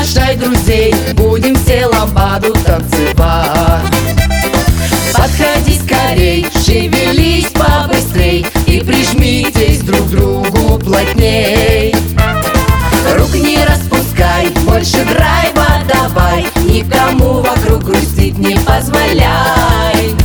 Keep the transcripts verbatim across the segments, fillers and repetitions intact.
Приглашай друзей, будем все ламбаду танцевать. Подходи скорей, шевелись побыстрей и прижмитесь друг к другу плотней. Рук не распускай, больше драйва давай, никому вокруг грустить не позволяй.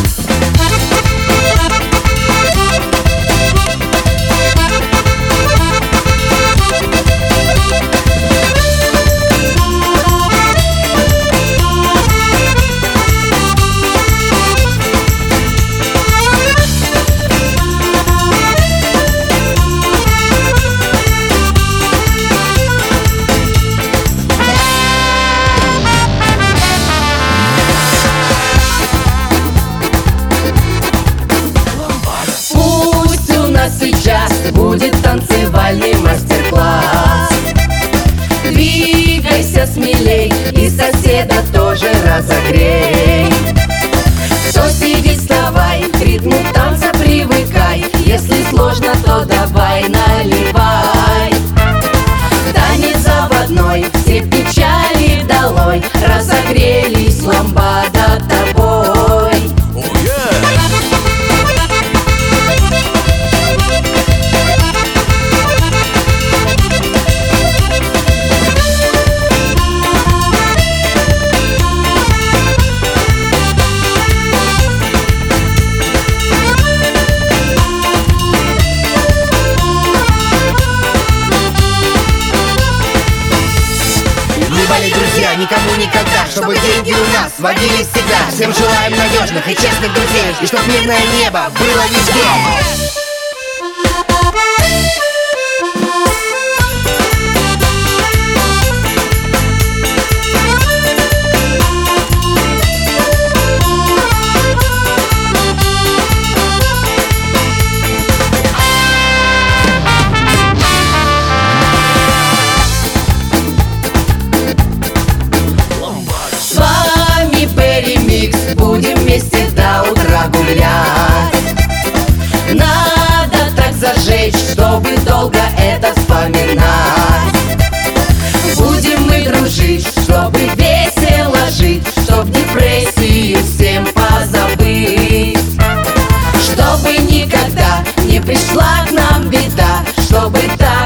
Сейчас будет танцевальный мастер-класс. Двигайся смелей и соседа тоже разогрей. Кто сидит, вставай, к ритму танца привыкай. Если сложно, то давай наливай. Танец заводной, все печали долой. Разогрелись, ламбада тобой. Друзья, никому никогда, чтобы деньги у нас водились всегда. Всем желаем надежных и честных друзей, и чтоб мирное небо было везде. Будем вместе до утра гулять. Надо так зажечь, чтобы долго это вспоминать. Будем мы дружить, чтобы весело жить, чтоб депрессию всем позабыть. Чтобы никогда не пришла к нам беда, чтобы так